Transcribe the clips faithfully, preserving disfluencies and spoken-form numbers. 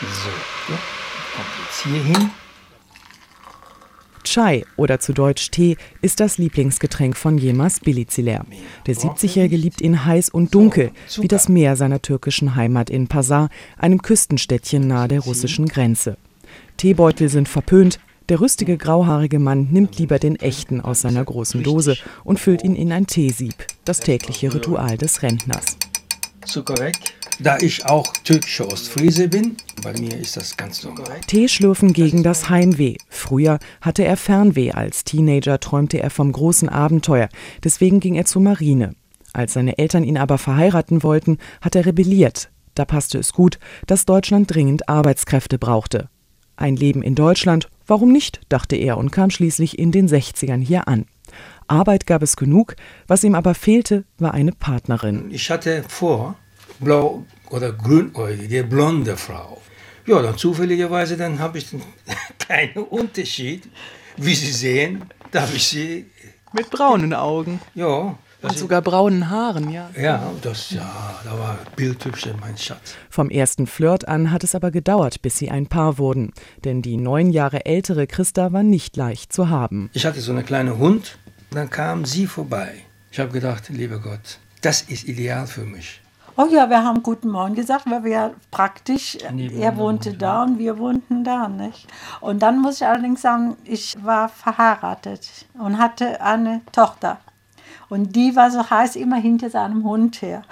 So, kommt jetzt hier hin. Chai oder zu Deutsch Tee ist das Lieblingsgetränk von Yilmaz Biliciler. Der siebzigjährige liebt ihn heiß und dunkel, wie das Meer seiner türkischen Heimat in Pazar, einem Küstenstädtchen nahe der russischen Grenze. Teebeutel sind verpönt, der rüstige grauhaarige Mann nimmt lieber den echten aus seiner großen Dose und füllt ihn in ein Teesieb, das tägliche Ritual des Rentners. Zucker weg. Da ich auch türkischer Ostfriese bin, bei mir ist das ganz normal. Tee schlürfen gegen das Heimweh. Früher hatte er Fernweh. Als Teenager träumte er vom großen Abenteuer. Deswegen ging er zur Marine. Als seine Eltern ihn aber verheiraten wollten, hat er rebelliert. Da passte es gut, dass Deutschland dringend Arbeitskräfte brauchte. Ein Leben in Deutschland, warum nicht, dachte er und kam schließlich in den sechzigern hier an. Arbeit gab es genug, was ihm aber fehlte, war eine Partnerin. Ich hatte vor, blau- oder grünäugige, blonde Frau. Ja, dann zufälligerweise, dann habe ich keinen Unterschied. Wie Sie sehen, da habe ich sie... Mit braunen Augen. Ja. Und sogar braunen Haaren, ja. Ja, das, ja, da war bildhübsch, mein Schatz. Vom ersten Flirt an hat es aber gedauert, bis sie ein Paar wurden. Denn die neun Jahre ältere Christa war nicht leicht zu haben. Ich hatte so einen kleinen Hund, dann kam sie vorbei. Ich habe gedacht, lieber Gott, das ist ideal für mich. Oh ja, wir haben guten Morgen gesagt, weil wir ja praktisch, er wohnte da und wir wohnten da, nicht? Und dann muss ich allerdings sagen, ich war verheiratet und hatte eine Tochter. Und die war so heiß immer hinter seinem Hund her.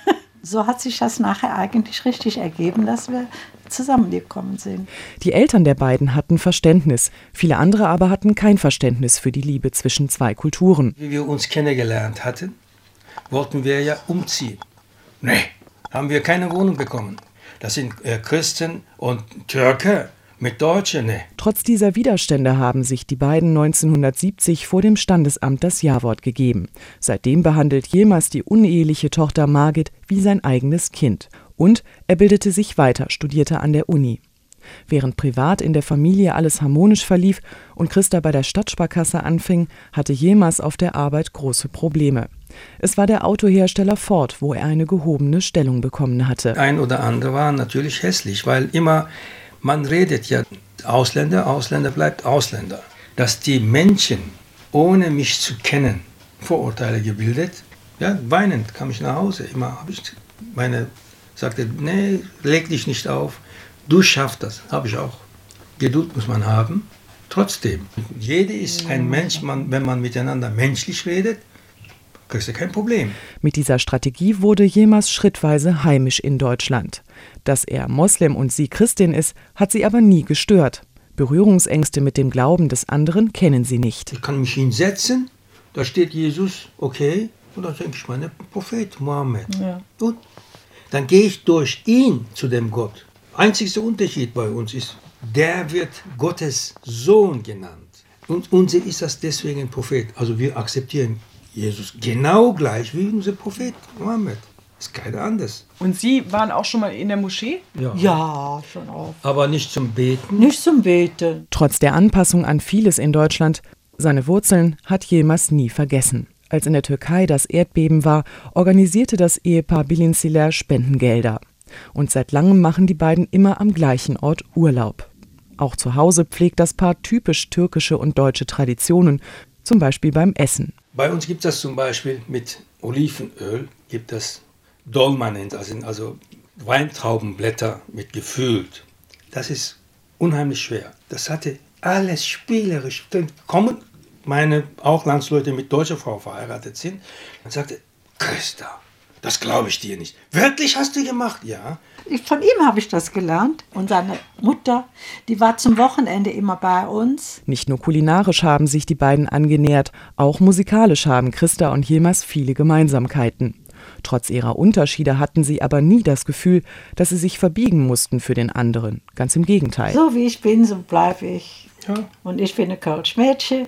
So hat sich das nachher eigentlich richtig ergeben, dass wir zusammengekommen sind. Die Eltern der beiden hatten Verständnis. Viele andere aber hatten kein Verständnis für die Liebe zwischen zwei Kulturen. Wie wir uns kennengelernt hatten, wollten wir ja umziehen. Nee, haben wir keine Wohnung bekommen. Das sind äh, Christen und Türke mit Deutschen, ne. Trotz dieser Widerstände haben sich die beiden neunzehnhundertsiebzig vor dem Standesamt das Ja-Wort gegeben. Seitdem behandelt Yilmaz die uneheliche Tochter Margit wie sein eigenes Kind. Und er bildete sich weiter, studierte an der Uni. Während privat in der Familie alles harmonisch verlief und Christa bei der Stadtsparkasse anfing, hatte Yilmaz auf der Arbeit große Probleme. Es war der Autohersteller Ford, wo er eine gehobene Stellung bekommen hatte. Ein oder andere war natürlich hässlich, weil immer, man redet ja, Ausländer, Ausländer bleibt Ausländer. Dass die Menschen, ohne mich zu kennen, Vorurteile gebildet, ja, weinend kam ich nach Hause. Immer habe ich meine, sagte, nee, leg dich nicht auf. Du schaffst das, habe ich auch. Geduld muss man haben. Trotzdem, jeder ist ein Mensch, man, wenn man miteinander menschlich redet, kriegst du kein Problem. Mit dieser Strategie wurde Yilmaz schrittweise heimisch in Deutschland. Dass er Moslem und sie Christin ist, hat sie aber nie gestört. Berührungsängste mit dem Glauben des anderen kennen sie nicht. Ich kann mich hinsetzen, da steht Jesus, okay, und dann denke ich, mein Prophet Mohammed. Ja. Gut, dann gehe ich durch ihn zu dem Gott. Einzigster Unterschied bei uns ist, der wird Gottes Sohn genannt. Und unser ist das deswegen Prophet. Also wir akzeptieren Jesus genau gleich wie unser Prophet Mohammed. Ist keiner anders. Und Sie waren auch schon mal in der Moschee? Ja, ja schon oft. Aber nicht zum Beten? Nicht zum Beten. Trotz der Anpassung an vieles in Deutschland, seine Wurzeln hat Yilmaz nie vergessen. Als in der Türkei das Erdbeben war, organisierte das Ehepaar Biliciler Spendengelder. Und seit langem machen die beiden immer am gleichen Ort Urlaub. Auch zu Hause pflegt das Paar typisch türkische und deutsche Traditionen, zum Beispiel beim Essen. Bei uns gibt es das zum Beispiel mit Olivenöl, gibt es Dolmanen, also, also Weintraubenblätter mit gefüllt. Das ist unheimlich schwer. Das hatte alles spielerisch. Dann kommen meine auch Landsleute mit deutscher Frau verheiratet sind und sagte, Christa, das glaube ich dir nicht. Wirklich hast du gemacht? Ja. Von ihm habe ich das gelernt. Und seine Mutter, die war zum Wochenende immer bei uns. Nicht nur kulinarisch haben sich die beiden angenähert, auch musikalisch haben Christa und Yilmaz viele Gemeinsamkeiten. Trotz ihrer Unterschiede hatten sie aber nie das Gefühl, dass sie sich verbiegen mussten für den anderen. Ganz im Gegenteil. So wie ich bin, so bleibe ich. Ja. Und ich bin ein Kölsch-Mädchen.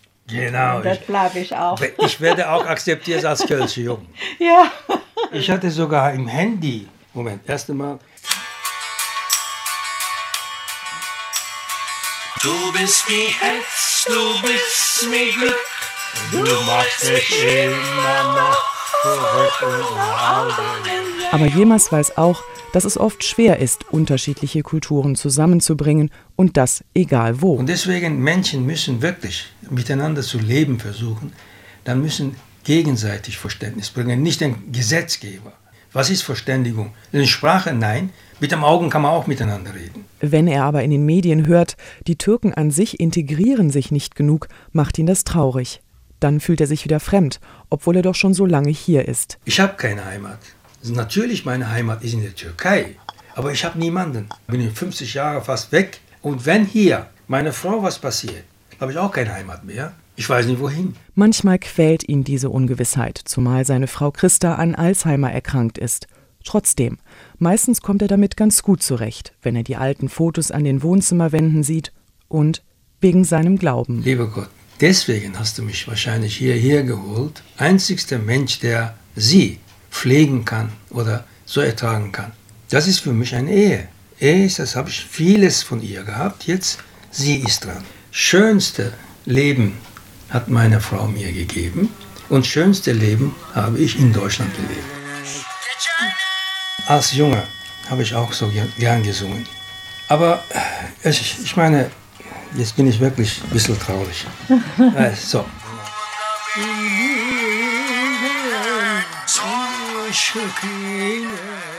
Genau. Und das bleibe ich auch. Ich werde auch akzeptiert als Kölsche Jung. Ja. Ich hatte sogar im Handy, Moment, erst einmal. Du bist wie Herz, du bist wie Glück, du machst mich immer noch verrückt und Aber Yilmaz weiß auch, dass es oft schwer ist, unterschiedliche Kulturen zusammenzubringen und das egal wo. Und deswegen, Menschen müssen wirklich miteinander zu leben versuchen, dann müssen gegenseitig Verständnis bringen, nicht den Gesetzgeber. Was ist Verständigung? In der Sprache nein, mit den Augen kann man auch miteinander reden. Wenn er aber in den Medien hört, die Türken an sich integrieren sich nicht genug, macht ihn das traurig. Dann fühlt er sich wieder fremd, obwohl er doch schon so lange hier ist. Ich habe keine Heimat. Natürlich, meine Heimat ist in der Türkei, aber ich habe niemanden. Ich bin fünfzig Jahre fast weg und wenn hier meiner Frau was passiert, habe ich auch keine Heimat mehr. Ich weiß nicht wohin. Manchmal quält ihn diese Ungewissheit, zumal seine Frau Christa an Alzheimer erkrankt ist. Trotzdem, meistens kommt er damit ganz gut zurecht, wenn er die alten Fotos an den Wohnzimmerwänden sieht und wegen seinem Glauben. Lieber Gott, deswegen hast du mich wahrscheinlich hierher geholt. Einzigster Mensch, der sie pflegen kann oder so ertragen kann. Das ist für mich eine Ehe. Ehe ist, das habe ich vieles von ihr gehabt, jetzt sie ist dran. Schönste Leben hat meine Frau mir gegeben und schönste Leben habe ich in Deutschland gelebt. Als Junge habe ich auch so gern gesungen. Aber ich, ich meine, jetzt bin ich wirklich ein bisschen traurig. äh, so. Aşık ile